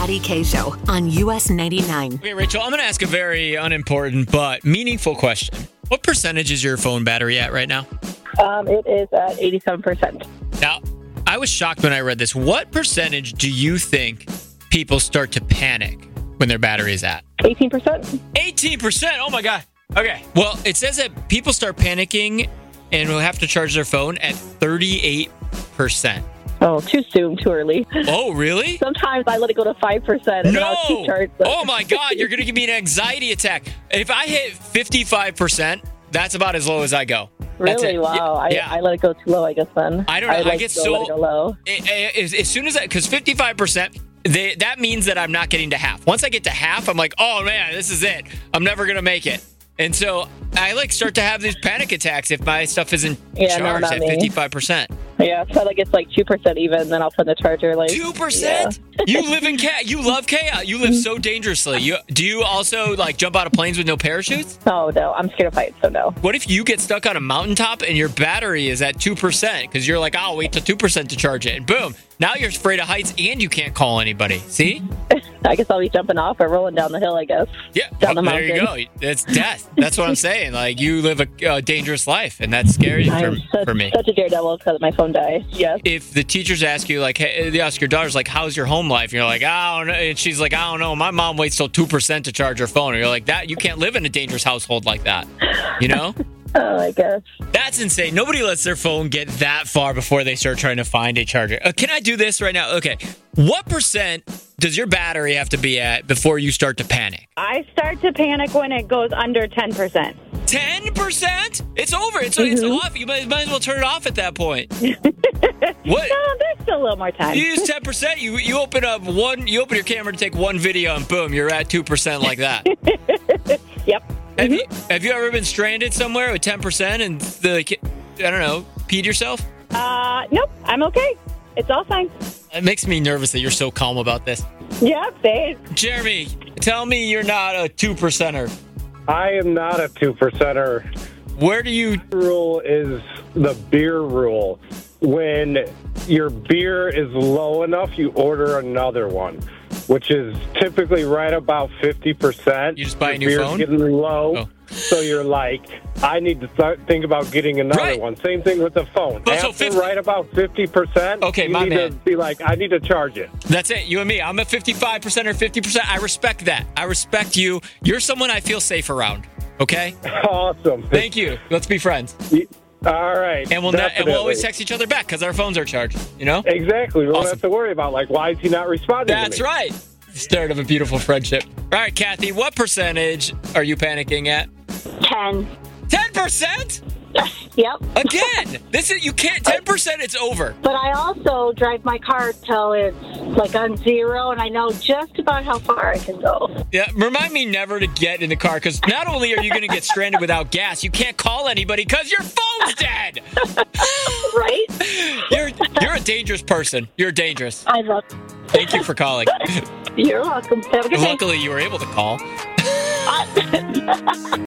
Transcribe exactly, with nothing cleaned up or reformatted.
Patty K Show on U S ninety-nine. Okay, Rachel, I'm going to ask a very unimportant but meaningful question. What percentage is your phone battery at right now? Um, it is at eighty-seven percent. Now, I was shocked when I read this. What percentage do you think people start to panic when their battery is at? eighteen percent. eighteen percent? Oh, my God. Okay. Well, it says that people start panicking and will have to charge their phone at thirty-eight percent. Oh, too soon, too early. Oh, really? Sometimes I let it go to five percent and No! I'll keep charged. Oh, my God. You're going to give me an anxiety attack. If I hit fifty-five percent, that's about as low as I go. That's Really? it. Wow. Yeah. I, I let it go too low, I guess, then. I don't know. I, like get to so... let it go low. It- it- as, as soon as I... Because fifty-five percent... They, that means that I'm not getting to half. Once I get to half, I'm like, oh, man, this is it. I'm never going to make it. And so I like start to have these panic attacks if my stuff isn't Yeah, no, charged not at me. fifty-five percent. Yeah, so like it's like two percent even, then I'll put in the charger. Like two percent? You live in chaos. You love chaos. You live so dangerously. You Do you also like jump out of planes with no parachutes? Oh, no. I'm scared of heights, so no. What if you get stuck on a mountaintop and your battery is at two percent because you're like, I'll wait till two percent to charge it. And boom, now you're afraid of heights and you can't call anybody. See? I guess I'll be jumping off or rolling down the hill, I guess. Yeah, Down the well, there you go. mountain. That's death. That's what I'm saying. Like, you live a, a dangerous life, and that's scary for, I'm such, for me. such a daredevil because my phone died. Yes. If the teachers ask you, like, hey, they ask your daughters, like, how's your home life? And you're like, I don't know. And she's like, I don't know. My mom waits till two percent to charge her phone. And you're like, that, you can't live in a dangerous household like that. You know? Oh, I guess. That's insane. Nobody lets their phone get that far before they start trying to find a charger. Uh, can I do this right now? Okay. What percent does your battery have to be at before you start to panic? I start to panic when it goes under ten percent. ten percent? It's over. It's, it's off. You might, might as well turn it off at that point. What? No, there's still a little more time. You use ten percent. You you open up one. You open your camera to take one video, and boom, you're at two percent like that. Yep. Have you have you ever been stranded somewhere with ten percent and the ki- I don't know, peed yourself? Uh, nope. I'm okay. It's all fine. It makes me nervous that you're so calm about this. Yeah, say it. Jeremy, tell me you're not a two percenter. I am not a two percenter. Where do you? The rule is the beer rule. When your beer is low enough, you order another one, which is typically right about fifty percent. You just buy a Your new beer's phone? getting low, Oh. so you're like, I need to start think about getting another Right. one. Same thing with the phone. But so After fifty right about fifty percent, Okay, you my need man. to be like, I need to charge it. That's it. You and me. I'm a fifty-five percent or fifty percent. I respect that. I respect you. You're someone I feel safe around. Okay. Awesome. Thank you. Let's be friends. All right. And we'll ne- and we'll always definitely. text each other back because our phones are charged. You know. Exactly. We don't Awesome. have to worry about, like, why is he not responding That's to me? right. Start of a beautiful friendship. All right, Kathy, what percentage are you panicking at? ten. ten percent? Yep. Again, this is you can't ten percent, it's over. But I also drive my car till it's like on zero, and I know just about how far I can go. Yeah, remind me never to get in the car because not only are you going to get stranded without gas, you can't call anybody because your phone's dead. Right? You're you're a dangerous person. You're dangerous. I love. Thank you for calling. You're welcome. Have a good day. Luckily, you were able to call.